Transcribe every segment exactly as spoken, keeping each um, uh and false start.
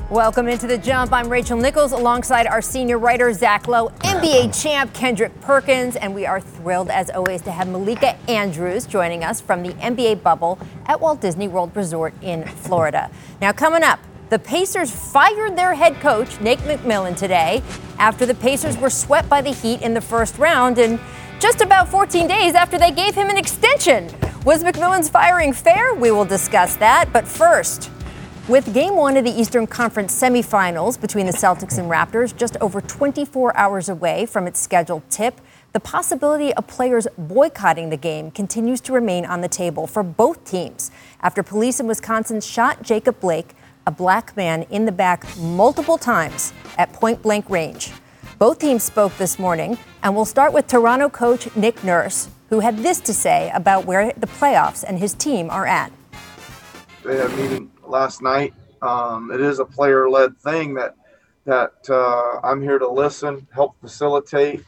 Welcome into The Jump. I'm Rachel Nichols alongside our senior writer, Zach Lowe, N B A champ Kendrick Perkins, and we are thrilled, as always, to have Malika Andrews joining us from the N B A bubble at Walt Disney World Resort in Florida. Now, coming up, the Pacers fired their head coach, Nate McMillan, today after the Pacers were swept by the Heat in the first round, and just about fourteen days after they gave him an extension. Was McMillan's firing fair? We will discuss that, but first, with game one of the Eastern Conference semifinals between the Celtics and Raptors just over twenty-four hours away from its scheduled tip, the possibility of players boycotting the game continues to remain on the table for both teams after police in Wisconsin shot Jacob Blake, a black man, in the back multiple times at point-blank range. Both teams spoke this morning, and we'll start with Toronto coach Nick Nurse, who had this to say about where the playoffs and his team are at. They had a meeting last night. Um, it is a player-led thing that that uh, I'm here to listen, help facilitate.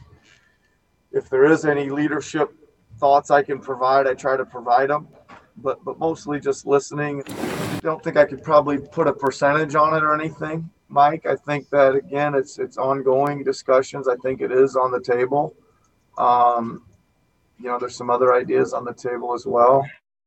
If there is any leadership thoughts I can provide, I try to provide them, but but mostly just listening. I don't think I could probably put a percentage on it or anything, Mike. I think that, again, it's it's ongoing discussions. I think it is on the table. Um, you know, there's some other ideas on the table as well.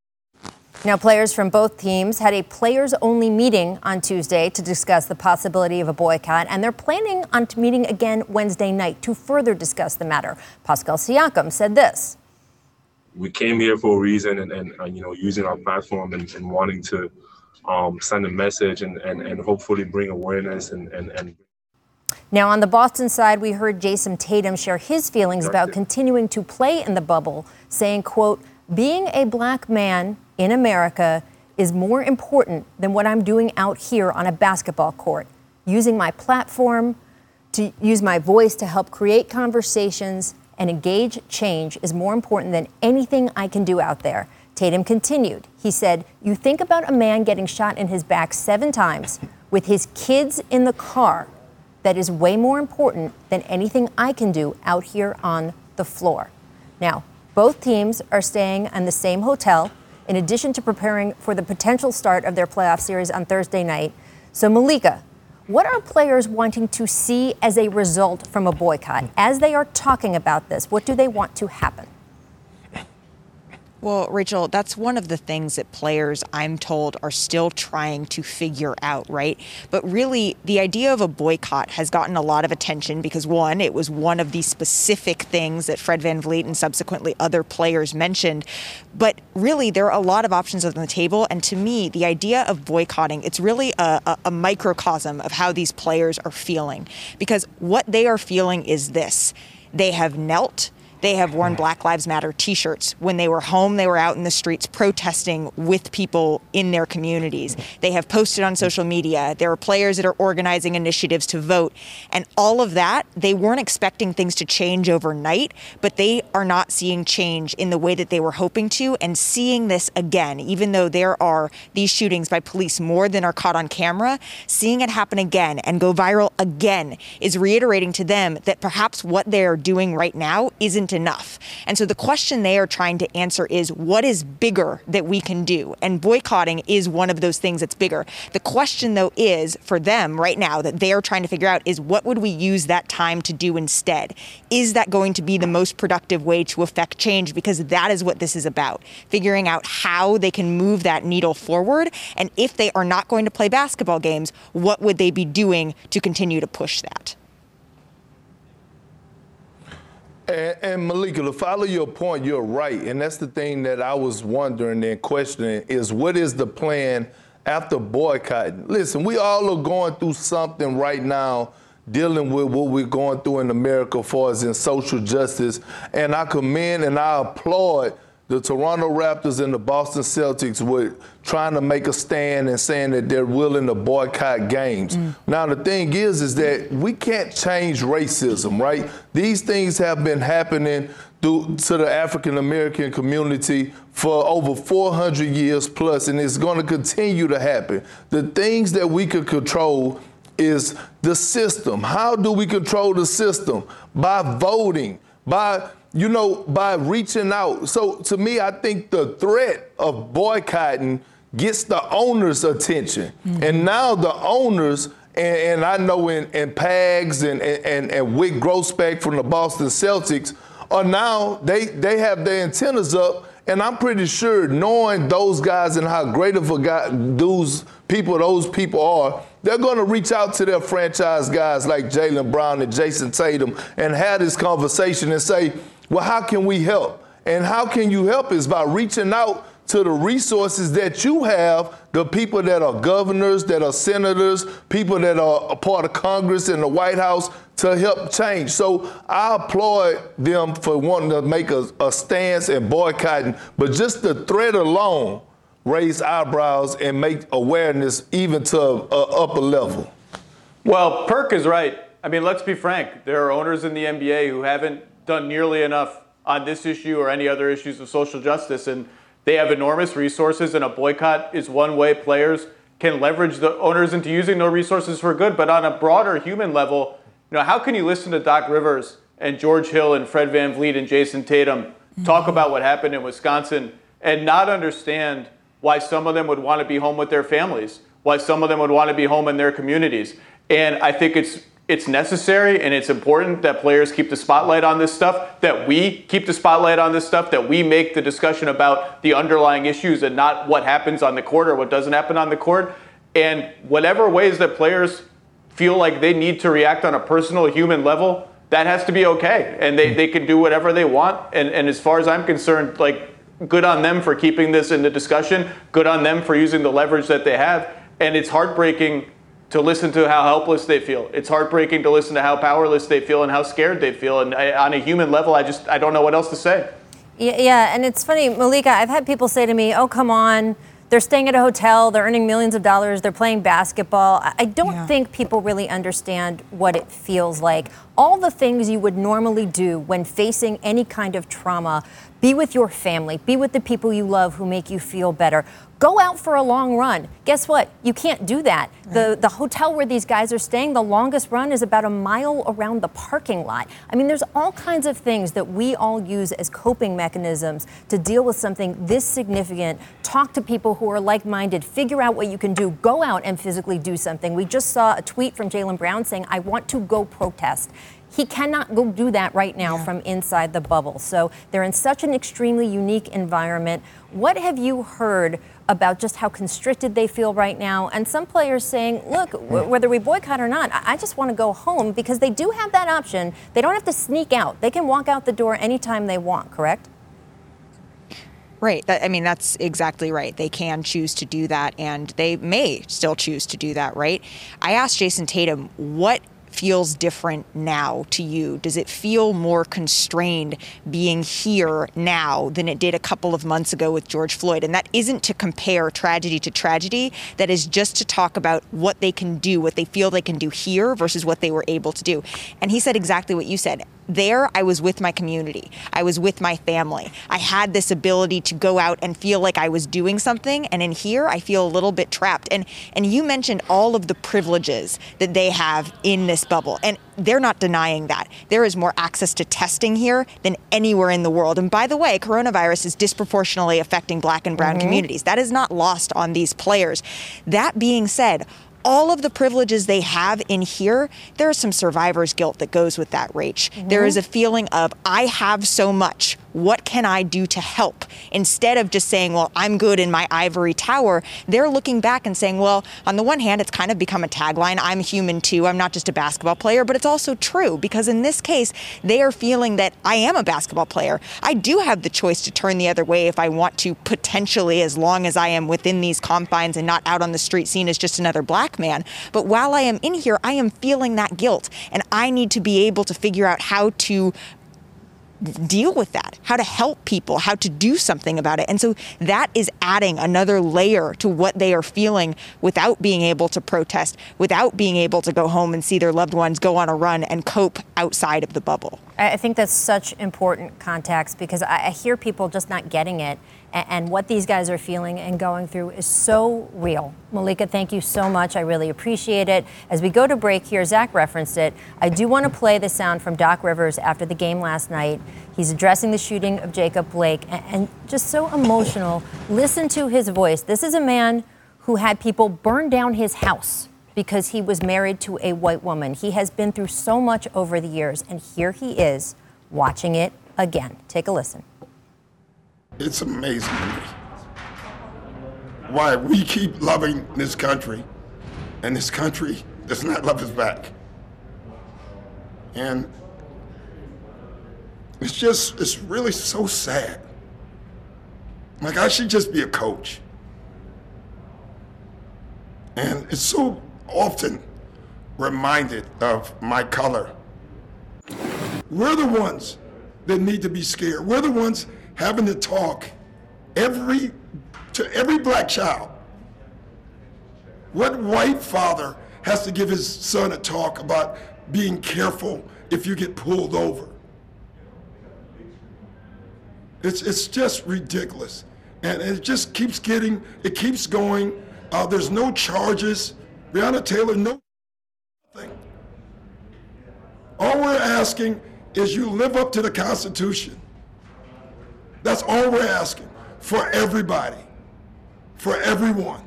Now, players from both teams had a players-only meeting on Tuesday to discuss the possibility of a boycott, and they're planning on meeting again Wednesday night to further discuss the matter. Pascal Siakam said this. We came here for a reason, and, and uh, you know, using our platform and, and wanting to um, send a message and, and, and hopefully bring awareness and, and, and Now, on the Boston side, we heard Jason Tatum share his feelings about continuing to play in the bubble, saying, quote, "Being a black man in America is more important than what I'm doing out here on a basketball court. Using my platform to use my voice to help create conversations and engage change is more important than anything I can do out there." Tatum continued. He said, "You think about a man getting shot in his back seven times with his kids in the car. That is way more important than anything I can do out here on the floor." Now, both teams are staying in the same hotel, in addition to preparing for the potential start of their playoff series on Thursday night. So, Malika, what are players wanting to see as a result from a boycott? As they are talking about this, what do they want to happen? Well, Rachel, that's one of the things that players, I'm told, are still trying to figure out, right? But really, the idea of a boycott has gotten a lot of attention because, one, it was one of the specific things that Fred VanVleet and subsequently other players mentioned. But really, there are a lot of options on the table. And to me, the idea of boycotting, it's really a, a, a microcosm of how these players are feeling. Because what they are feeling is this. They have knelt. They have worn Black Lives Matter T-shirts. When they were home, they were out in the streets protesting with people in their communities. They have posted on social media. There are players that are organizing initiatives to vote. And all of that, they weren't expecting things to change overnight, but they are not seeing change in the way that they were hoping to. And seeing this again, even though there are these shootings by police more than are caught on camera, seeing it happen again and go viral again is reiterating to them that perhaps what they are doing right now isn't enough. And so the question they are trying to answer is, what is bigger that we can do? And boycotting is one of those things that's bigger. The question, though, is for them right now that they are trying to figure out is, what would we use that time to do instead? Is that going to be the most productive way to affect change? Because that is what this is about, figuring out how they can move that needle forward. And if they are not going to play basketball games, what would they be doing to continue to push that? And, and Malika, to follow your point, you're right. And that's the thing that I was wondering and questioning is, what is the plan after boycotting? Listen, we all are going through something right now, dealing with what we're going through in America as far as in social justice. And I commend and I applaud the Toronto Raptors and the Boston Celtics with trying to make a stand and saying that they're willing to boycott games. Mm. Now, the thing is, is that we can't change racism, right? These things have been happening through, to the African-American community for over four hundred years plus, and it's going to continue to happen. The things that we can control is the system. How do we control the system? By voting, by you know, by reaching out. So to me, I think the threat of boycotting gets the owners' attention. Mm-hmm. And now the owners and, and I know in, in Pags and, and, and Wick Grossbeck from the Boston Celtics are now, they, they have their antennas up, and I'm pretty sure knowing those guys and how great of a guy those people, those people are, they're going to reach out to their franchise guys like Jaylen Brown and Jason Tatum and have this conversation and say, well, how can we help? And how can you help is by reaching out to the resources that you have, the people that are governors, that are senators, people that are a part of Congress and the White House to help change. So I applaud them for wanting to make a, a stance and boycotting, but just the threat alone raise eyebrows and make awareness even to a, a upper level. Well, Perk is right. I mean, let's be frank. There are owners in the N B A who haven't done nearly enough on this issue or any other issues of social justice, and they have enormous resources, and a boycott is one way players can leverage the owners into using those resources for good. But on a broader human level, you know, how can you listen to Doc Rivers and George Hill and Fred VanVleet and Jason Tatum talk about what happened in Wisconsin and not understand why some of them would want to be home with their families, why some of them would want to be home in their communities? And I think it's it's necessary and it's important that players keep the spotlight on this stuff, that we keep the spotlight on this stuff, that we make the discussion about the underlying issues and not what happens on the court or what doesn't happen on the court. And whatever ways that players feel like they need to react on a personal human level, that has to be okay. And they, they can do whatever they want. And, and as far as I'm concerned, like, good on them for keeping this in the discussion. Good on them for using the leverage that they have. And it's heartbreaking to listen to how helpless they feel. It's heartbreaking to listen to how powerless they feel and how scared they feel. And I, on a human level, I just, I don't know what else to say. Yeah, yeah, and it's funny, Malika, I've had people say to me, oh, come on, they're staying at a hotel, they're earning millions of dollars, they're playing basketball. I don't yeah. think people really understand what it feels like. All the things you would normally do when facing any kind of trauma, be with your family, be with the people you love who make you feel better. Go out for a long run. Guess what? You can't do that. Right. The the hotel where these guys are staying, the longest run is about a mile around the parking lot. I mean, there's all kinds of things that we all use as coping mechanisms to deal with something this significant. Talk to people who are like-minded. Figure out what you can do. Go out and physically do something. We just saw a tweet from Jaylen Brown saying, I want to go protest. He cannot go do that right now yeah. from inside the bubble. So they're in such an extremely unique environment. What have you heard about just how constricted they feel right now? And some players saying, look, w- whether we boycott or not, I-, I just want to go home, because they do have that option. They don't have to sneak out. They can walk out the door anytime they want, correct? Right. That, I mean, that's exactly right. They can choose to do that, and they may still choose to do that, right? I asked Jason Tatum, what feels different now to you? Does it feel more constrained being here now than it did a couple of months ago with George Floyd? And that isn't to compare tragedy to tragedy. That is just to talk about what they can do, what they feel they can do here versus what they were able to do. And he said exactly what you said. There, I was with my community. I was with my family. I had this ability to go out and feel like I was doing something. And in here, I feel a little bit trapped. And and you mentioned all of the privileges that they have in this bubble. And they're not denying that. There is more access to testing here than anywhere in the world. And by the way, coronavirus is disproportionately affecting Black and brown mm-hmm. communities. That is not lost on these players. That being said, all of the privileges they have in here, there is some survivor's guilt that goes with that, Rach. Mm-hmm. There is a feeling of, I have so much. What can I do to help? Instead of just saying, well, I'm good in my ivory tower, they're looking back and saying, well, on the one hand, it's kind of become a tagline. I'm human too. I'm not just a basketball player, but it's also true, because in this case, they are feeling that I am a basketball player. I do have the choice to turn the other way if I want to, potentially, as long as I am within these confines and not out on the street seen as just another Black man. But while I am in here, I am feeling that guilt, and I need to be able to figure out how to deal with that, how to help people, how to do something about it. And so that is adding another layer to what they are feeling without being able to protest, without being able to go home and see their loved ones go on a run and cope outside of the bubble. I think that's such important context, because I hear people just not getting it. And what these guys are feeling and going through is so real. Malika, thank you so much. I really appreciate it. As we go to break here, Zach referenced it. I do want to play the sound from Doc Rivers after the game last night. He's addressing the shooting of Jacob Blake, and just so emotional. Listen to his voice. This is a man who had people burn down his house because he was married to a white woman. He has been through so much over the years, and here he is watching it again. Take a listen. It's amazing to me why we keep loving this country, and this country does not love us back. And it's just, it's really so sad. Like, I should just be a coach. And it's so often reminded of my color. We're the ones that need to be scared. We're the ones having to talk every to every black child. What white father has to give his son a talk about being careful if you get pulled over? It's, it's just ridiculous. And it just keeps getting, it keeps going. Uh, there's no charges. Breonna Taylor, no thing. All we're asking is you live up to the Constitution. That's all we're asking for everybody, for everyone.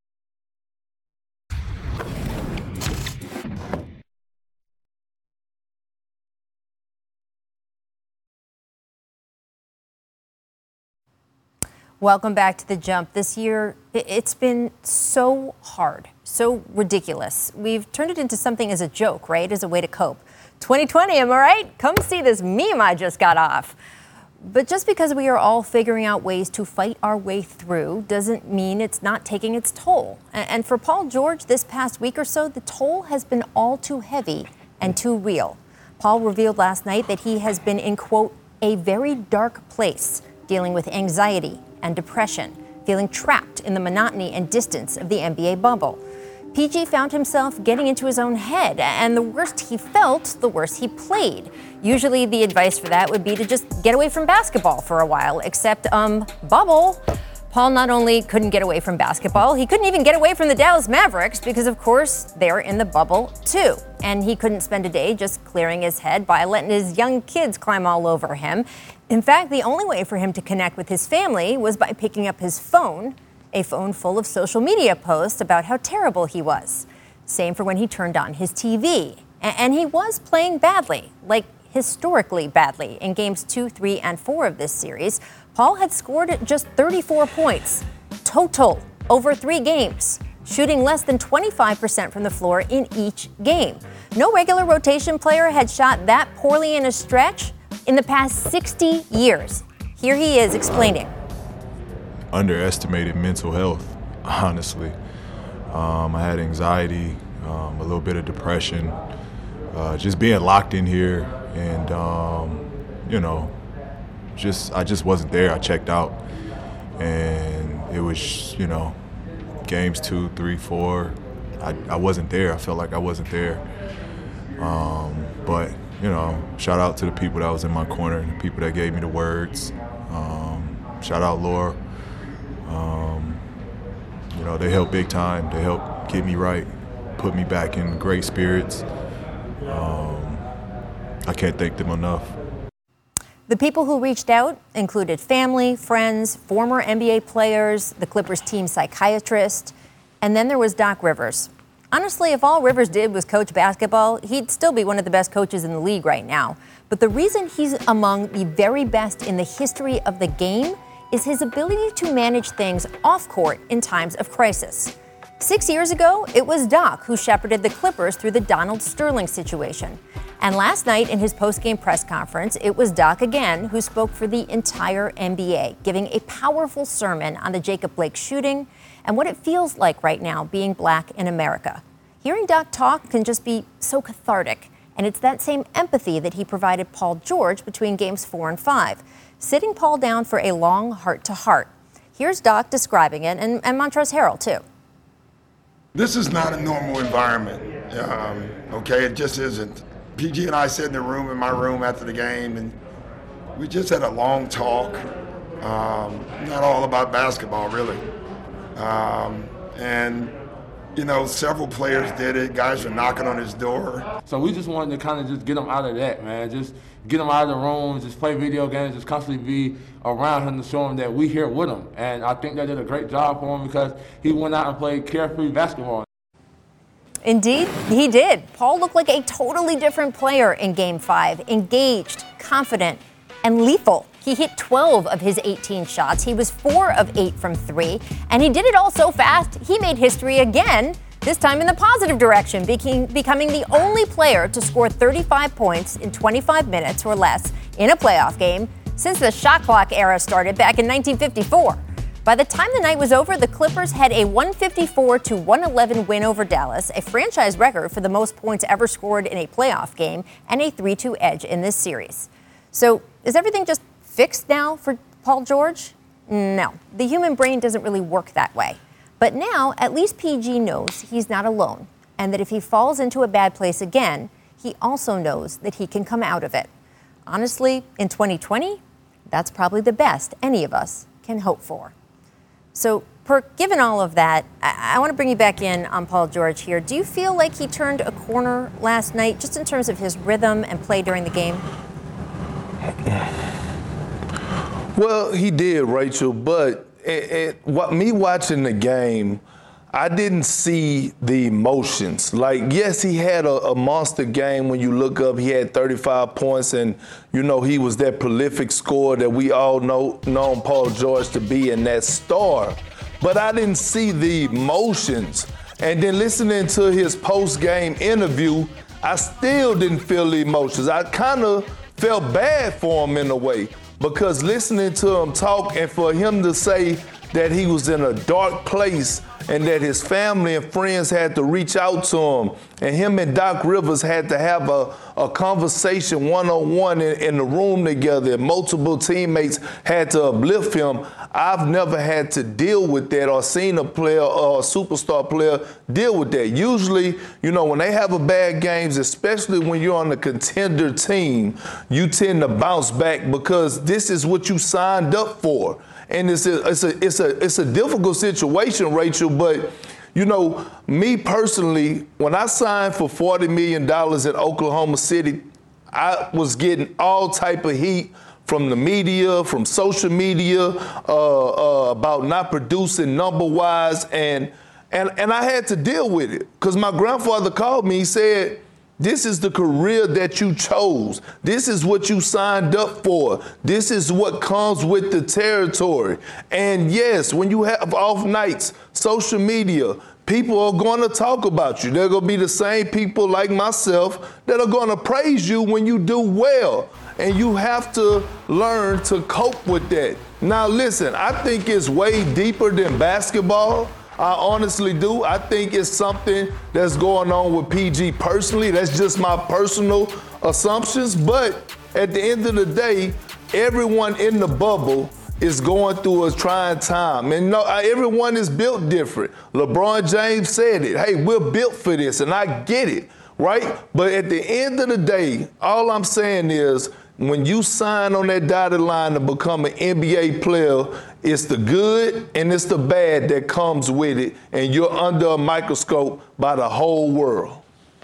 Welcome back to The Jump. This year, it's been so hard, so ridiculous. We've turned it into something as a joke, right? As a way to cope. twenty twenty, am I right? Come see this meme I just got off. But just because we are all figuring out ways to fight our way through doesn't mean it's not taking its toll. And for Paul George, this past week or so, the toll has been all too heavy and too real. Paul revealed last night that he has been in, quote, a very dark place, dealing with anxiety and depression, feeling trapped in the monotony and distance of the N B A bubble. P G found himself getting into his own head, and the worse he felt, the worse he played. Usually the advice for that would be to just get away from basketball for a while, except, um, bubble. Paul not only couldn't get away from basketball, he couldn't even get away from the Dallas Mavericks because, of course, they're in the bubble too. And he couldn't spend a day just clearing his head by letting his young kids climb all over him. In fact, the only way for him to connect with his family was by picking up his phone, a phone full of social media posts about how terrible he was. Same for when he turned on his T V. And he was playing badly, like historically badly, in games two, three, and four of this series. Paul had scored just thirty-four points total over three games, shooting less than twenty-five percent from the floor in each game. No regular rotation player had shot that poorly in a stretch in the past sixty years. Here he is explaining. Underestimated mental health, honestly. Um, I had anxiety, um, a little bit of depression, uh, just being locked in here, and um, you know, just I just wasn't there. I checked out, and it was, you know, games two, three, four. I, I wasn't there. I felt like I wasn't there. Um, but you know, shout out to the people that was in my corner, and the people that gave me the words. Um, shout out Laura. Um, you know, they helped big time. They helped get me right, put me back in great spirits. Um, I can't thank them enough. The people who reached out included family, friends, former N B A players, the Clippers team psychiatrist, and then there was Doc Rivers. Honestly, if all Rivers did was coach basketball, he'd still be one of the best coaches in the league right now. But the reason he's among the very best in the history of the game is his ability to manage things off court in times of crisis. Six years ago, it was Doc who shepherded the Clippers through the Donald Sterling situation. And last night in his post-game press conference, it was Doc again who spoke for the entire N B A, giving a powerful sermon on the Jacob Blake shooting and what it feels like right now being black in America. Hearing Doc talk can just be so cathartic, and it's that same empathy that he provided Paul George between games four and five, sitting Paul down for a long heart-to-heart. Here's Doc describing it, and, and Montrezl Harrell, too. This is not a normal environment, um, okay? It just isn't. P G and I sat in the room, in my room after the game, and we just had a long talk. Um, not all about basketball, really. Um, and, you know, several players did it. Guys were knocking on his door. So we just wanted to kind of just get him out of that, man. Just get him out of the room, just play video games, just constantly be around him to show him that we here with him. And I think they did a great job for him because he went out and played carefree basketball. Indeed, he did. Paul looked like a totally different player in Game five, engaged, confident, and lethal. He hit twelve of his eighteen shots. He was four of eight from three, and he did it all so fast, he made history again, this time in the positive direction, becoming the only player to score thirty-five points in twenty-five minutes or less in a playoff game since the shot clock era started back in nineteen fifty-four. By the time the night was over, the Clippers had a one fifty-four to one eleven win over Dallas, a franchise record for the most points ever scored in a playoff game, and a three two edge in this series. So is everything just fixed now for Paul George? No, the human brain doesn't really work that way. But now, at least P G knows he's not alone, and that if he falls into a bad place again, he also knows that he can come out of it. Honestly, in twenty twenty, that's probably the best any of us can hope for. So, Perk, given all of that, I, I want to bring you back in on Paul George here. Do you feel like he turned a corner last night, just in terms of his rhythm and play during the game? Well, he did, Rachel, but it, it, what, me watching the game, I didn't see the emotions. Like, yes, he had a, a monster game when you look up. He had thirty-five points, and, you know, he was that prolific scorer that we all know known Paul George to be, and that star. But I didn't see the emotions. And then listening to his post-game interview, I still didn't feel the emotions. I kind of felt bad for him in a way, because listening to him talk and for him to say that he was in a dark place and that his family and friends had to reach out to him, and him and Doc Rivers had to have a, a conversation one-on-one in, in the room together, and multiple teammates had to uplift him. I've never had to deal with that or seen a player or a superstar player deal with that. Usually, you know, when they have a bad games, especially when you're on a contender team, you tend to bounce back because this is what you signed up for. And it's a, it's a, it's a, it's a difficult situation, Rachel, but, you know, me personally, when I signed for forty million dollars at Oklahoma City, I was getting all type of heat from the media, from social media, uh, uh, about not producing number-wise, and, and, and I had to deal with it because my grandfather called me, he said, this is the career that you chose. This is what you signed up for. This is what comes with the territory. And yes, when you have off nights, social media, people are going to talk about you. They're going to be the same people like myself that are going to praise you when you do well. And you have to learn to cope with that. Now, listen, I think it's way deeper than basketball. I honestly do. I think it's something that's going on with P G personally. That's just my personal assumptions. But at the end of the day, everyone in the bubble is going through a trying time. And no, everyone is built different. LeBron James said it. Hey, we're built for this, and I get it, right? But at the end of the day, all I'm saying is, when you sign on that dotted line to become an N B A player, it's the good and it's the bad that comes with it, and you're under a microscope by the whole world.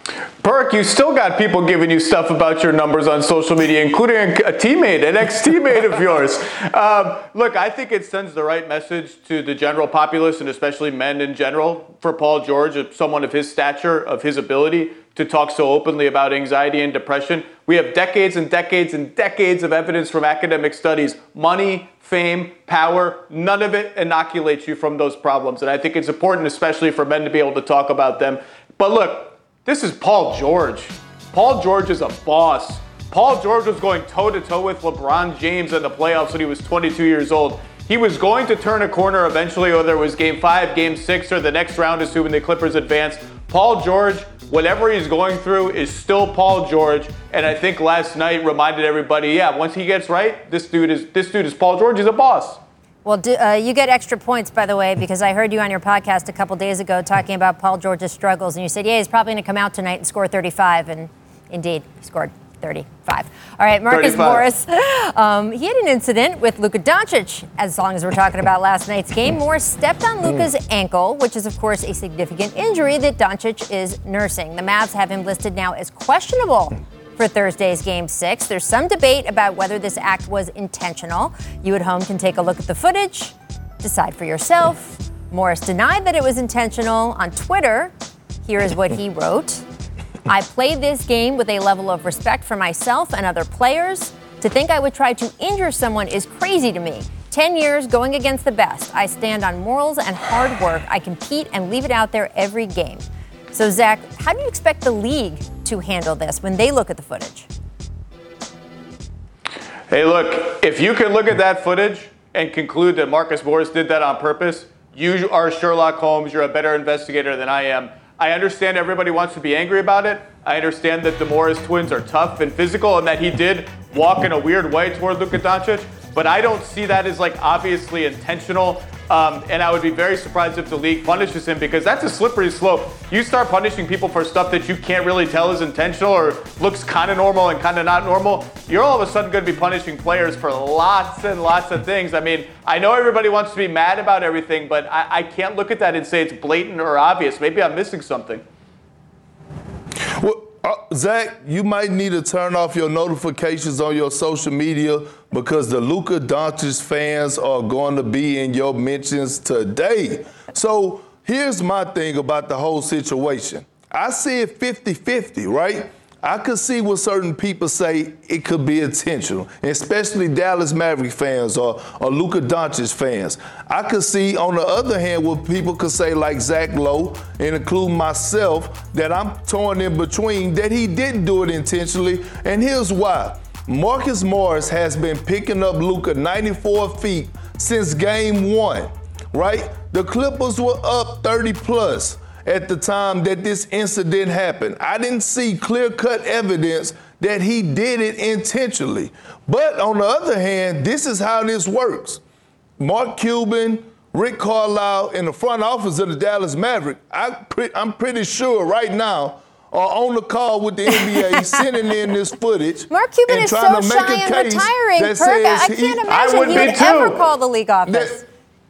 Perk, you still got people giving you stuff about your numbers on social media, including a teammate, an ex-teammate of yours. Um, look, I think it sends the right message to the general populace, and especially men in general, for Paul George, someone of his stature, of his ability to talk so openly about anxiety and depression. We have decades and decades and decades of evidence from academic studies. Money, fame, power, none of it inoculates you from those problems. And I think it's important, especially for men, to be able to talk about them. But look, this is Paul George. Paul George is a boss. Paul George was going toe-to-toe with LeBron James in the playoffs when he was twenty-two years old. He was going to turn a corner eventually, whether it was game five, game six, or the next round, assuming the Clippers advance. Paul George, whatever he's going through, is still Paul George. And I think last night reminded everybody, yeah, once he gets right, this dude is this dude is Paul George. He's a boss. Well, do, uh, you get extra points, by the way, because I heard you on your podcast a couple days ago talking about Paul George's struggles, and you said, yeah, he's probably going to come out tonight and score thirty-five, and indeed, he scored thirty-five. All right, Marcus Morris. Um, he had an incident with Luka Doncic. As long as we're talking about last night's game, Morris stepped on Luka's ankle, which is, of course, a significant injury that Doncic is nursing. The Mavs have him listed now as questionable for Thursday's Game six. There's some debate about whether this act was intentional. You at home can take a look at the footage, decide for yourself. Morris denied that it was intentional. On Twitter, Here is what he wrote. I played this game with a level of respect for myself and other players. To think I would try to injure someone is crazy to me. Ten years going against the best. I stand on morals and hard work. I compete and leave it out there every game. So, Zach, how do you expect the league to handle this when they look at the footage? Hey, look, if you can look at that footage and conclude that Marcus Morris did that on purpose, you are Sherlock Holmes. You're a better investigator than I am. I understand everybody wants to be angry about it. I understand that the Morris twins are tough and physical and that he did walk in a weird way toward Luka Doncic, but I don't see that as like obviously intentional. Um, and I would be very surprised if the league punishes him, because that's a slippery slope. You start punishing people for stuff that you can't really tell is intentional or looks kind of normal and kind of not normal, you're all of a sudden going to be punishing players for lots and lots of things. I mean, I know everybody wants to be mad about everything, but I, I can't look at that and say it's blatant or obvious. Maybe I'm missing something. Well, uh, Zach, you might need to turn off your notifications on your social media, because the Luka Doncic fans are going to be in your mentions today. So here's my thing about the whole situation. I see it fifty-fifty, right? I could see what certain people say it could be intentional, especially Dallas Maverick fans or, or Luka Doncic fans. I could see, on the other hand, what people could say, like Zach Lowe, and include myself, that I'm torn in between, that he didn't do it intentionally. And here's why. Marcus Morris has been picking up Luka ninety-four feet since game one, right? The Clippers were up thirty plus at the time that this incident happened. I didn't see clear-cut evidence that he did it intentionally. But on the other hand, this is how this works. Mark Cuban, Rick Carlisle, in the front office of the Dallas Maverick, I pre- I'm pretty sure right now, are on the call with the N B A, sending in this footage. Mark Cuban and is so trying to make shy a and case retiring, that Perk. I says can't he- imagine I would he be would too. ever call the league office. That-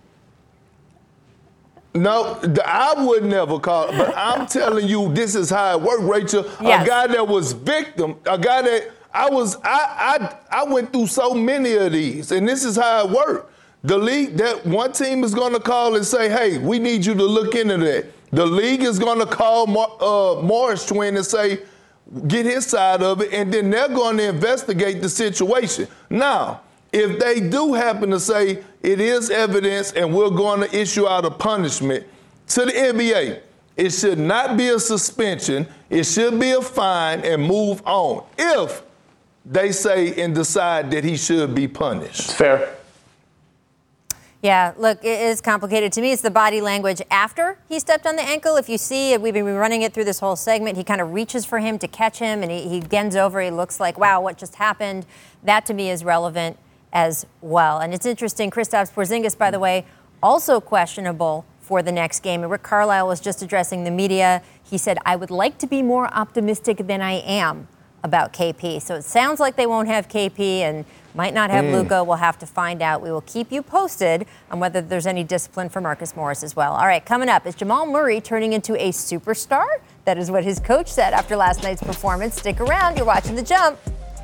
No, th- I would never call it, but I'm telling you, this is how it worked, Rachel. Yes. A guy that was victim, a guy that I was, I, I, I went through so many of these, and this is how it worked. The league, that one team is going to call and say, hey, we need you to look into that. The league is going to call Mar- uh, Morris twin and say, get his side of it, and then they're going to investigate the situation. Now, if they do happen to say it is evidence and we're going to issue out a punishment to the N B A, it should not be a suspension. It should be a fine and move on, if they say and decide that he should be punished. Fair. Yeah, look, it is complicated. To me, it's the body language after he stepped on the ankle. If you see, we've been running it through this whole segment, he kind of reaches for him to catch him, and he, he bends over. He looks like, wow, what just happened? That, to me, is relevant as well. And it's interesting, Kristaps Porzingis, by the way, also questionable for the next game. And Rick Carlisle was just addressing the media. He said, I would like to be more optimistic than I am about K P. So it sounds like they won't have K P and might not have mm. Luka. We'll have to find out. We will keep you posted on whether there's any discipline for Marcus Morris as well. All right, coming up, is Jamal Murray turning into a superstar? That is what his coach said after last night's performance. Stick around. You're watching The Jump.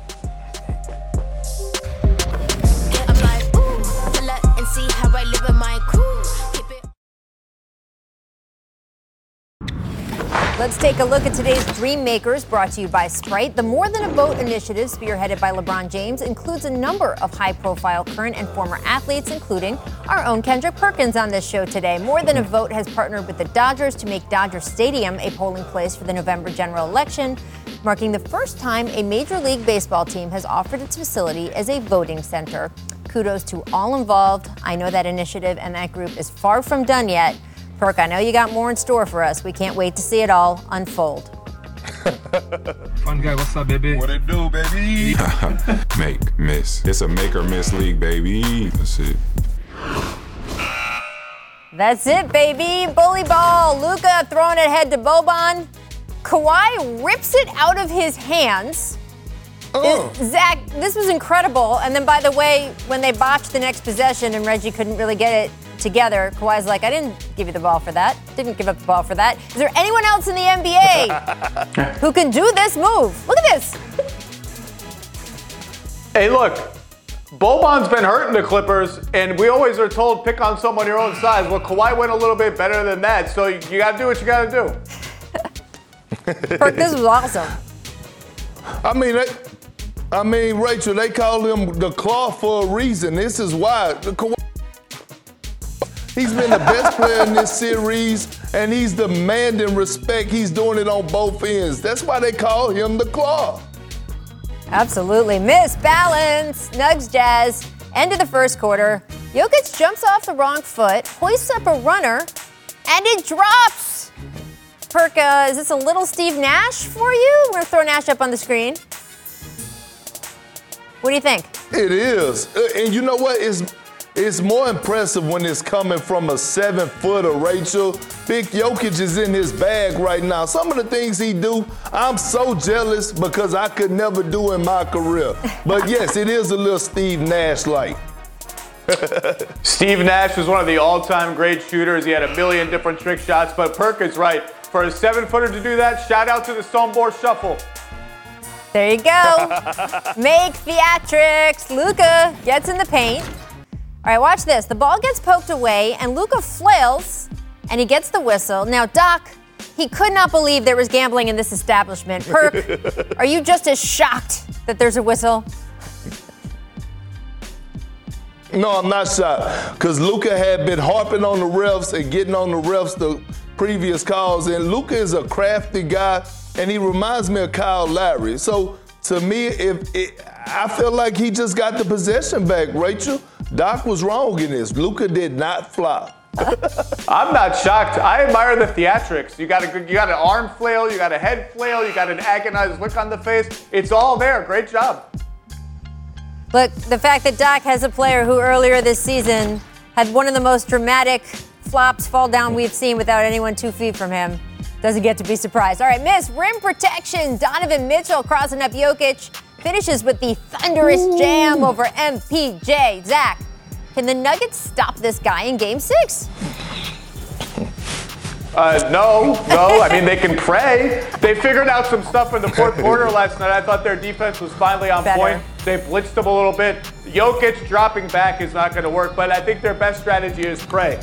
See how I live with my crew. Keep it. Let's take a look at today's Dream Makers, brought to you by Sprite. The More Than a Boat initiative, spearheaded by LeBron James, includes a number of high-profile current and former athletes, including our own Kendrick Perkins on this show today. More Than a Vote has partnered with the Dodgers to make Dodger Stadium a polling place for the November general election, marking the first time a Major League Baseball team has offered its facility as a voting center. Kudos to all involved. I know that initiative and that group is far from done yet. Perk, I know you got more in store for us. We can't wait to see it all unfold. Fun guy, what's up, baby? What it do, baby? Make, miss. It's a make or miss league, baby. That's it. That's it, baby. Bully ball. Luka throwing it ahead to Boban. Kawhi rips it out of his hands. Oh. It, Zach, this was incredible. And then, by the way, when they botched the next possession and Reggie couldn't really get it together, Kawhi's like, I didn't give you the ball for that. Didn't give up the ball for that. Is there anyone else in the N B A who can do this move? Look at this. Hey, look, Boban's been hurting the Clippers, and we always are told pick on someone your own size. Well, Kawhi went a little bit better than that, so you, you got to do what you got to do. Perk, this was awesome. I mean, they, I mean, Rachel, they call him the Claw for a reason. This is why. He's been the best player in this series, and he's demanding respect. He's doing it on both ends. That's why they call him the Claw. Absolutely. Miss balance. Nugs Jazz. End of the first quarter. Jokic jumps off the wrong foot, hoists up a runner, and it drops. Perk, uh, is this a little Steve Nash for you? We're going to throw Nash up on the screen. What do you think? It is. And you know what? It's, it's more impressive when it's coming from a seven-footer, Rachel. Big Jokic is in his bag right now. Some of the things he do, I'm so jealous because I could never do in my career. But yes, it is a little Steve Nash-like. Steve Nash was one of the all-time great shooters. He had a million different trick shots, but Perk is right. For a seven-footer to do that, shout out to the Stoneborough Shuffle. There you go. Make theatrics. Luka gets in the paint. All right, watch this. The ball gets poked away, and Luka flails, and he gets the whistle. Now, Doc, he could not believe there was gambling in this establishment. Perk, are you just as shocked that there's a whistle? No, I'm not shocked, because Luka had been harping on the refs and getting on the refs the previous calls, and Luka is a crafty guy, and he reminds me of Kyle Lowry. So, to me, if it, I feel like he just got the possession back, Rachel. Doc was wrong in this. Luka did not flop. I'm not shocked. I admire the theatrics. You got a you got an arm flail, you got a head flail, you got an agonized look on the face. It's all there. Great job. Look, the fact that Doc has a player who earlier this season had one of the most dramatic flops fall down we've seen without anyone two feet from him doesn't get to be surprised. All right, miss rim protection. Donovan Mitchell crossing up Jokic. Finishes with the thunderous Ooh. jam over M P J. Zach, can the Nuggets stop this guy in game six? Uh, no, no. I mean, they can pray. They figured out some stuff in the fourth quarter last night. I thought their defense was finally on Better. point. They blitzed them a little bit. Jokic dropping back is not going to work, but I think their best strategy is pray.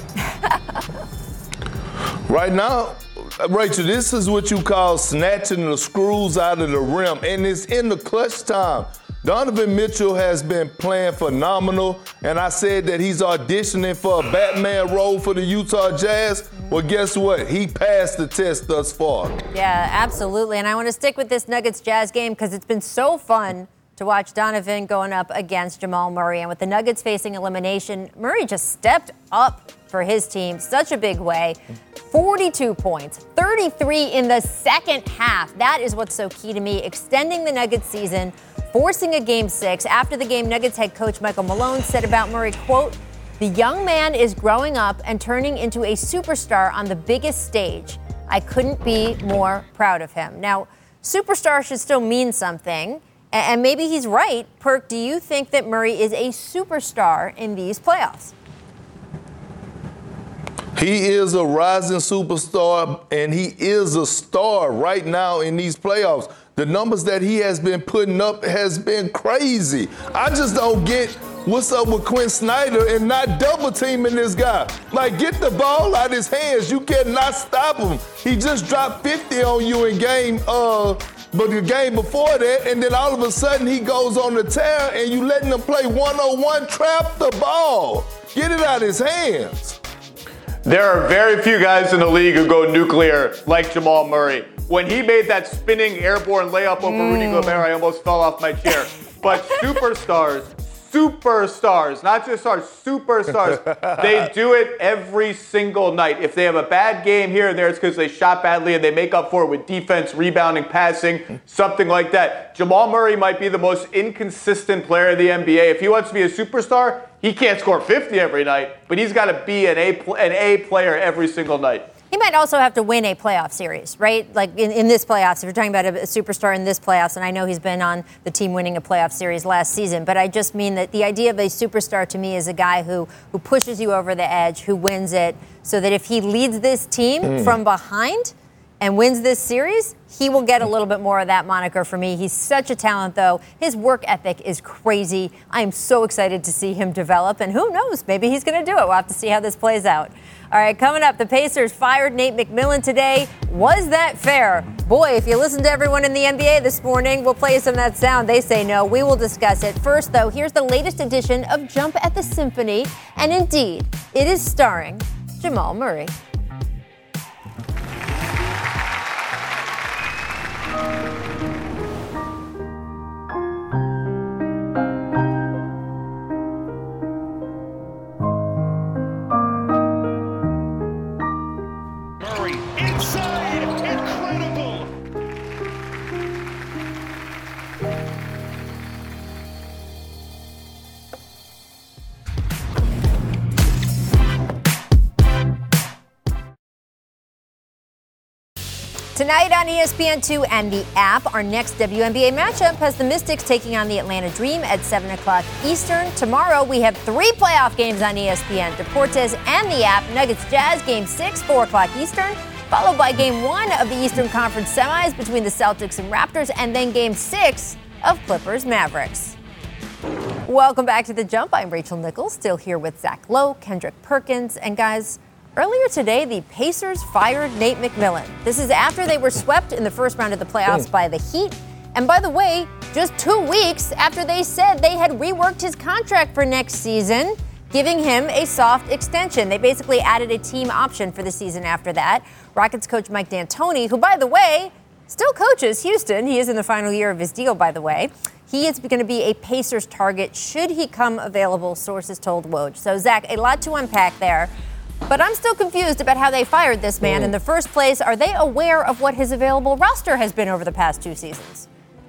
Right now, Rachel, this is what you call snatching the screws out of the rim, and it's in the clutch time. Donovan Mitchell has been playing phenomenal, and I said that he's auditioning for a Batman role for the Utah Jazz. Well, guess what? He passed the test thus far. Yeah, absolutely. And I want to stick with this Nuggets-Jazz game because it's been so fun to watch Donovan going up against Jamal Murray. And with the Nuggets facing elimination, Murray just stepped up for his team such a big way. forty-two points, thirty-three in the second half. That is what's so key to me, extending the Nuggets season, forcing a game six. After the game, Nuggets head coach Michael Malone said about Murray, quote, "The young man is growing up and turning into a superstar on the biggest stage. I couldn't be more proud of him." Now, superstar should still mean something, and maybe he's right. Perk, do you think that Murray is a superstar in these playoffs? He is a rising superstar, and he is a star right now in these playoffs. The numbers that he has been putting up has been crazy. I just don't get what's up with Quinn Snyder and not double teaming this guy. Like, get the ball out of his hands. You cannot stop him. He just dropped fifty on you in game, uh, but the game before that, and then all of a sudden he goes on the tear, and you letting him play one-on-one, trap the ball. Get it out of his hands. There are very few guys in the league who go nuclear like Jamal Murray. When he made that spinning airborne layup over mm. Rudy Gobert, I almost fell off my chair. But superstars, superstars, not just stars, superstars, they do it every single night. If they have a bad game here and there, it's because they shot badly and they make up for it with defense, rebounding, passing, something like that. Jamal Murray might be the most inconsistent player in the N B A. If he wants to be a superstar, he can't score fifty every night, but he's got to be an A, an A player every single night. He might also have to win a playoff series, right? Like in, in this playoffs, if you're talking about a, a superstar in this playoffs, and I know he's been on the team winning a playoff series last season, but I just mean that the idea of a superstar to me is a guy who, who pushes you over the edge, who wins it, so that if he leads this team mm. from behind, and wins this series, he will get a little bit more of that moniker for me. He's such a talent, though. His work ethic is crazy. I am so excited to see him develop, and who knows, maybe he's going to do it. We'll have to see how this plays out. All right, coming up, the Pacers fired Nate McMillan today. Was that fair? Boy, if you listen to everyone in the N B A this morning, we'll play you some of that sound. They say no. We will discuss it. First, though, here's the latest edition of Jump at the Symphony, and indeed, it is starring Jamal Murray. Tonight on E S P N two and the app, our next W N B A matchup has the Mystics taking on the Atlanta Dream at seven o'clock Eastern. Tomorrow, we have three playoff games on E S P N. Deportes and the app, Nuggets Jazz, Game six, four o'clock Eastern, followed by Game one of the Eastern Conference semis between the Celtics and Raptors, and then Game six of Clippers Mavericks. Welcome back to The Jump. I'm Rachel Nichols, still here with Zach Lowe, Kendrick Perkins, and guys, earlier today, the Pacers fired Nate McMillan. This is after they were swept in the first round of the playoffs by the Heat. And by the way, just two weeks after they said they had reworked his contract for next season, giving him a soft extension. They basically added a team option for the season after that. Rockets coach Mike D'Antoni, who, by the way, still coaches Houston. He is in the final year of his deal, by the way. He is going to be a Pacers target should he come available, sources told Woj. So, Zach, a lot to unpack there. But I'm still confused about how they fired this man in the first place. Are they aware of what his available roster has been over the past two seasons?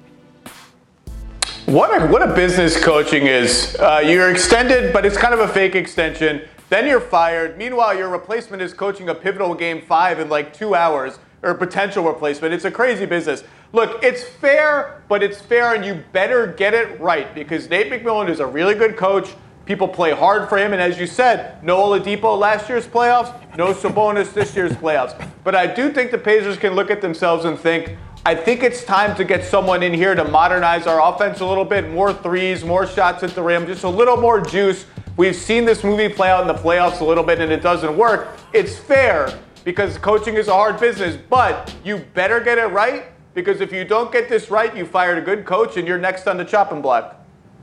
What a, what a business coaching is. Uh, you're extended, but it's kind of a fake extension. Then you're fired. Meanwhile, your replacement is coaching a pivotal game five in like two hours, or a potential replacement. It's a crazy business. Look, it's fair, but it's fair, and you better get it right, because Nate McMillan is a really good coach. People play hard for him, and as you said, no Oladipo last year's playoffs, no Sabonis this year's playoffs. But I do think the Pacers can look at themselves and think, I think it's time to get someone in here to modernize our offense a little bit, more threes, more shots at the rim, just a little more juice. We've seen this movie play out in the playoffs a little bit, and it doesn't work. It's fair, because coaching is a hard business, but you better get it right, because if you don't get this right, you fired a good coach, and you're next on the chopping block.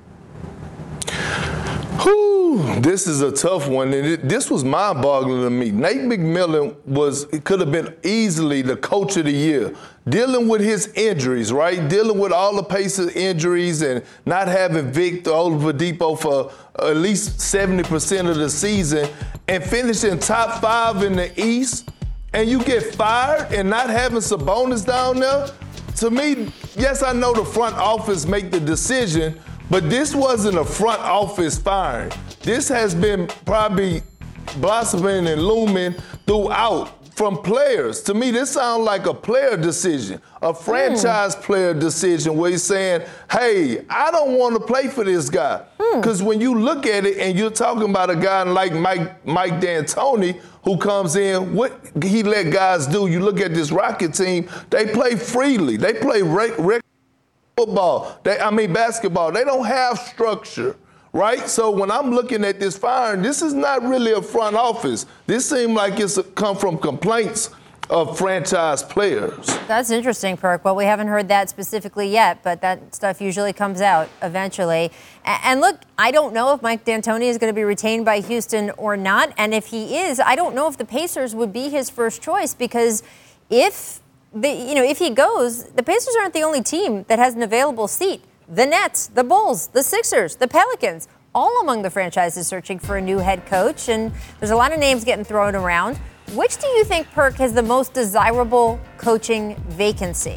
Whew, this is a tough one, and it, this was mind-boggling to me. Nate McMillan was, it could have been easily the coach of the year. Dealing with his injuries, right? Dealing with all the Pacers injuries and not having Victor Oladipo for at least seventy percent of the season and finishing top five in the East, and you get fired and not having Sabonis down there. To me, yes, I know the front office make the decision, but this wasn't a front office firing. This has been probably blossoming and looming throughout from players. To me, this sounds like a player decision, a franchise mm. player decision where he's saying, hey, I don't want to play for this guy. Because mm. when you look at it and you're talking about a guy like Mike, Mike D'Antoni who comes in, what he let guys do, you look at this Rocket team, they play freely. They play rec- rec- football, they, I mean basketball. They don't have structure, right? So when I'm looking at this firing, this is not really a front office. This seems like it's a, come from complaints of franchise players. That's interesting, Perk. Well, we haven't heard that specifically yet, but that stuff usually comes out eventually. And look, I don't know if Mike D'Antoni is going to be retained by Houston or not. And if he is, I don't know if the Pacers would be his first choice, because if The, you know, if he goes, the Pacers aren't the only team that has an available seat. The Nets, the Bulls, the Sixers, the Pelicans, all among the franchises searching for a new head coach. And there's a lot of names getting thrown around. Which do you think, Perk, has the most desirable coaching vacancy?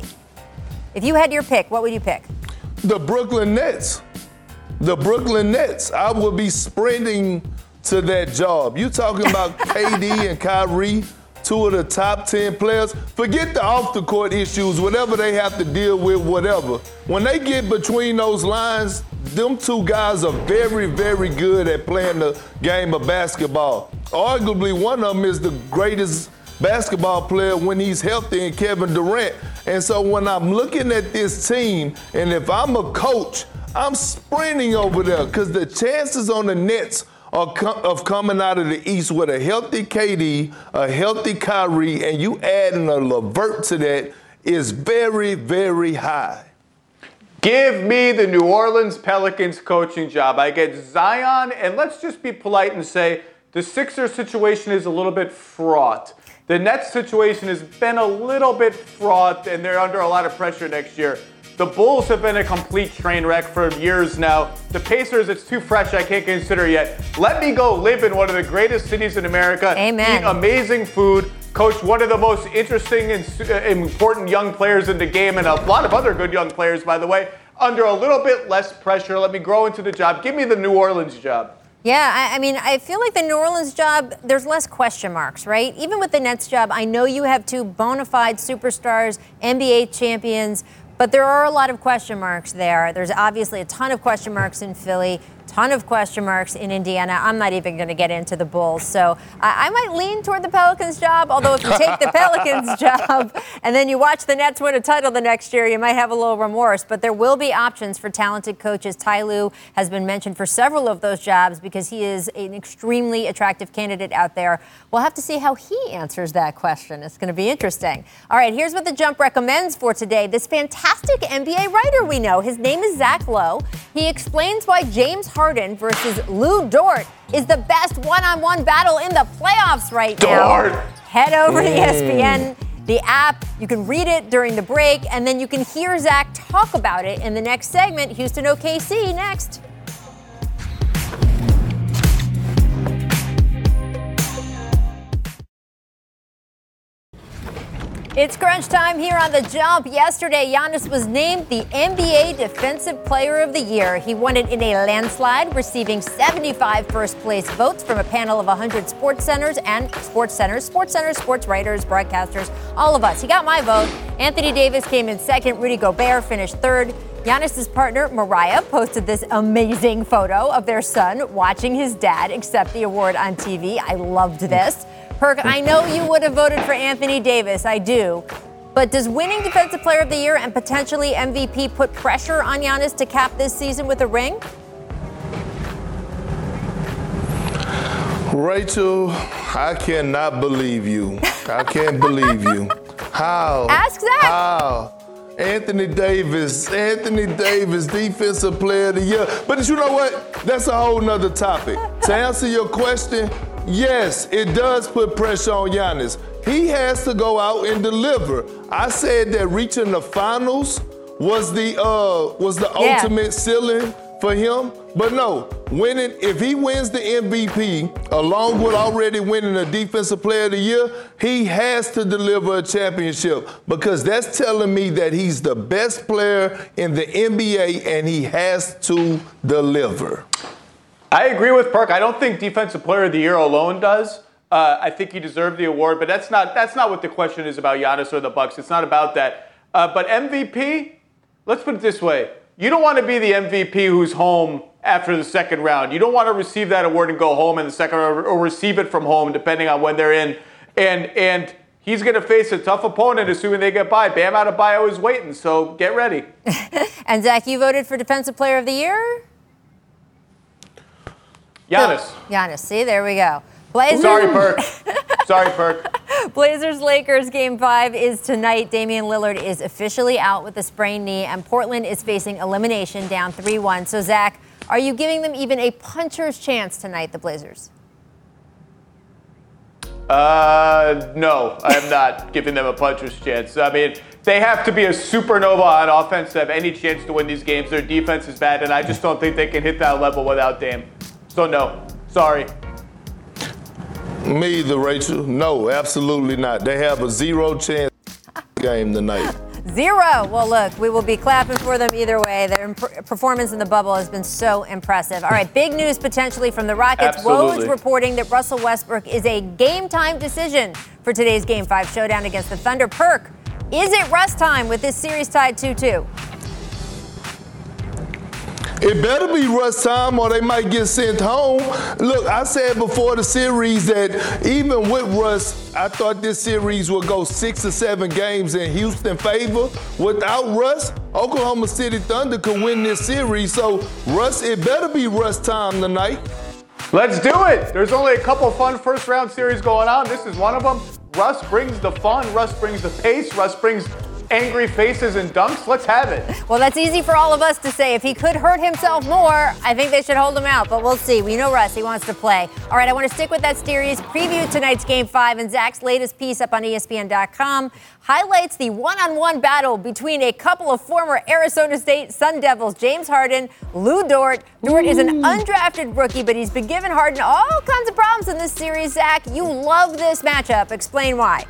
If you had your pick, what would you pick? The Brooklyn Nets. The Brooklyn Nets. I would be sprinting to that job. You talking about K D and Kyrie, two of the top ten players. Forget the off-the-court issues, whatever they have to deal with, whatever. When they get between those lines, them two guys are very, very good at playing the game of basketball. Arguably, one of them is the greatest basketball player when he's healthy in Kevin Durant. And so when I'm looking at this team, and if I'm a coach, I'm sprinting over there because the chances on the Nets are com- of coming out of the East with a healthy K D, a healthy Kyrie, and you adding a LeVert to that is very, very high. Give me the New Orleans Pelicans coaching job. I get Zion, and let's just be polite and say the Sixers situation is a little bit fraught. The Nets situation has been a little bit fraught, and they're under a lot of pressure next year. The Bulls have been a complete train wreck for years now. The Pacers, it's too fresh, I can't consider yet. Let me go live in one of the greatest cities in America. Amen. Eat amazing food. Coach one of the most interesting and important young players in the game, and a lot of other good young players, by the way, under a little bit less pressure. Let me grow into the job. Give me the New Orleans job. Yeah, I, I mean, I feel like the New Orleans job, there's less question marks, right? Even with the Nets job, I know you have two bona fide superstars, N B A champions, but there are a lot of question marks there. There's obviously a ton of question marks in Philly, ton of question marks in Indiana. I'm not even going to get into the Bulls. So I, I might lean toward the Pelicans job, although if you take the Pelicans job and then you watch the Nets win a title the next year, you might have a little remorse. But there will be options for talented coaches. Ty Lue has been mentioned for several of those jobs because he is an extremely attractive candidate out there. We'll have to see how he answers that question. It's going to be interesting. All right, here's what the Jump recommends for today. This fantastic N B A writer we know. His name is Zach Lowe. He explains why James Harden versus Lou Dort is the best one-on-one battle in the playoffs right now. Dort. Head over to E S P N, the app. You can read it during the break, and then you can hear Zach talk about it in the next segment. Houston O K C next. It's crunch time here on The Jump. Yesterday, Giannis was named the N B A Defensive Player of the Year. He won it in a landslide, receiving seventy-five first-place votes from a panel of one hundred sports centers and sports centers, sports centers, sports writers, broadcasters, all of us. He got my vote. Anthony Davis came in second. Rudy Gobert finished third. Giannis's partner, Mariah, posted this amazing photo of their son watching his dad accept the award on T V. I loved this. Perk, I know you would have voted for Anthony Davis. I do. But does winning Defensive Player of the Year and potentially M V P put pressure on Giannis to cap this season with a ring? Rachel, I cannot believe you. I can't believe you. How? Ask Zach. How? Anthony Davis, Anthony Davis, Defensive Player of the Year. But you know what? That's a whole nother topic. To answer your question, yes, it does put pressure on Giannis. He has to go out and deliver. I said that reaching the finals was the uh, was the yeah. ultimate ceiling for him. But no, winning, if he wins the M V P, along with already winning the Defensive Player of the Year, he has to deliver a championship because that's telling me that he's the best player in the N B A and he has to deliver. I agree with Perk. I don't think Defensive Player of the Year alone does. Uh, I think he deserved the award, but that's not that's not what the question is about Giannis or the Bucks. It's not about that. Uh, but M V P, let's put it this way. You don't want to be the M V P who's home after the second round. You don't want to receive that award and go home in the second round or receive it from home, depending on when they're in. And and he's going to face a tough opponent, assuming they get by. Bam Adebayo is waiting, so get ready. And Zach, you voted for Defensive Player of the Year? Giannis. Giannis. See, there we go. Blazers. Sorry, Perk. Sorry, Perk. Blazers-Lakers Game five is tonight. Damian Lillard is officially out with a sprained knee, and Portland is facing elimination down three one. So, Zach, are you giving them even a puncher's chance tonight, the Blazers? Uh, no, I am not giving them a puncher's chance. I mean, they have to be a supernova on offense to have any chance to win these games. Their defense is bad, and I just don't think they can hit that level without Dame. So, no. Sorry. Me either, Rachel. No, absolutely not. They have a zero chance game tonight. Zero. Well, look, we will be clapping for them either way. Their imp- performance in the bubble has been so impressive. All right, big news potentially from the Rockets. Absolutely. Woj reporting that Russell Westbrook is a game-time decision for today's Game five showdown against the Thunder. Perk, is it Russ time with this series tied two two? It better be Russ time or they might get sent home. Look, I said before the series that even with Russ, I thought this series would go six or seven games in Houston favor. Without Russ, Oklahoma City Thunder could win this series. So, Russ, it better be Russ time tonight. Let's do it. There's only a couple fun first round series going on. This is one of them. Russ brings the fun. Russ brings the pace. Russ brings angry faces and dunks. Let's have it. Well, that's easy for all of us to say. If he could hurt himself more, I think they should hold him out, but we'll see. We know Russ, he wants to play. All right, I want to stick with that series, preview tonight's Game five, and Zach's latest piece up on E S P N dot com highlights the one-on-one battle between a couple of former Arizona State Sun Devils, James Harden, Lou Dort. Dort Ooh. is an undrafted rookie, but he's been giving Harden all kinds of problems in this series, Zach. You love this matchup. Explain why.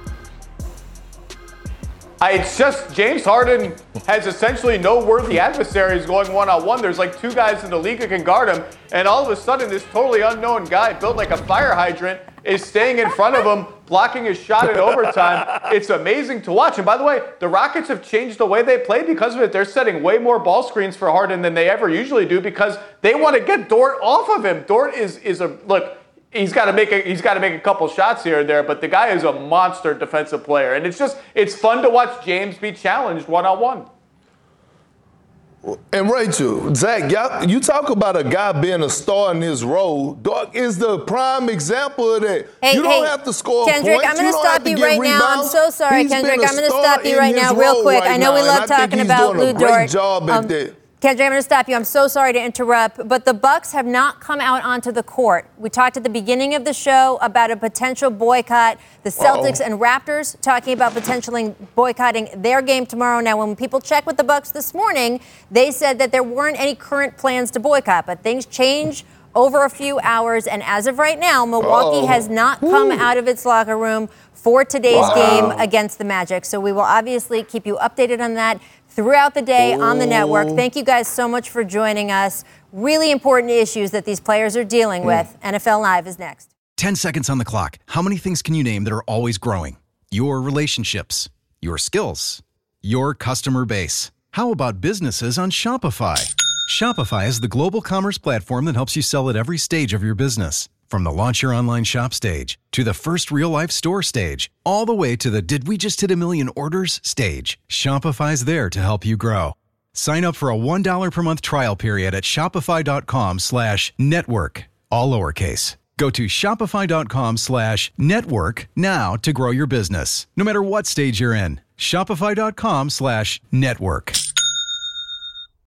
I, it's just James Harden has essentially no worthy adversaries going one-on-one. There's like two guys in the league who can guard him, and all of a sudden this totally unknown guy built like a fire hydrant is staying in front of him, blocking his shot in overtime. It's amazing to watch. And by the way, the Rockets have changed the way they play because of it. They're setting way more ball screens for Harden than they ever usually do because they want to get Dort off of him. Dort is is a look. He's got to make a, he's got to make a couple shots here and there, but the guy is a monster defensive player, and it's just it's fun to watch James be challenged one on one. And Rachel, Zach, y'all, you talk about a guy being a star in his role. Dog is the prime example of that. Hey, you don't hey, have to score Kendrick, points. I'm going to stop you right rebounds. now. I'm so sorry, He's Kendrick. I'm going to stop you in right now, his real role quick. right I know we now, love and I talking think he's about doing Lou a great Dort. job at Um, that. Kendrick, I'm going to stop you. I'm so sorry to interrupt, but the Bucks have not come out onto the court. We talked at the beginning of the show about a potential boycott. The Celtics Uh-oh. and Raptors talking about potentially boycotting their game tomorrow. Now, when people checked with the Bucks this morning, they said that there weren't any current plans to boycott, but things change over a few hours. And as of right now, Milwaukee Uh-oh. has not come Ooh. out of its locker room for today's wow. game against the Magic. So we will obviously keep you updated on that throughout the day Ooh. on the network. Thank you guys so much for joining us. Really important issues that these players are dealing mm. with. N F L Live is next. ten seconds on the clock. How many things can you name that are always growing? Your relationships, your skills, your customer base. How about businesses on Shopify? Shopify is the global commerce platform that helps you sell at every stage of your business. From the launch your online shop stage, to the first real-life store stage, all the way to the did we just hit a million orders stage, Shopify's there to help you grow. Sign up for a one dollar per month trial period at shopify.com slash network, all lowercase. Go to shopify.com slash network now to grow your business, no matter what stage you're in. Shopify.com slash network.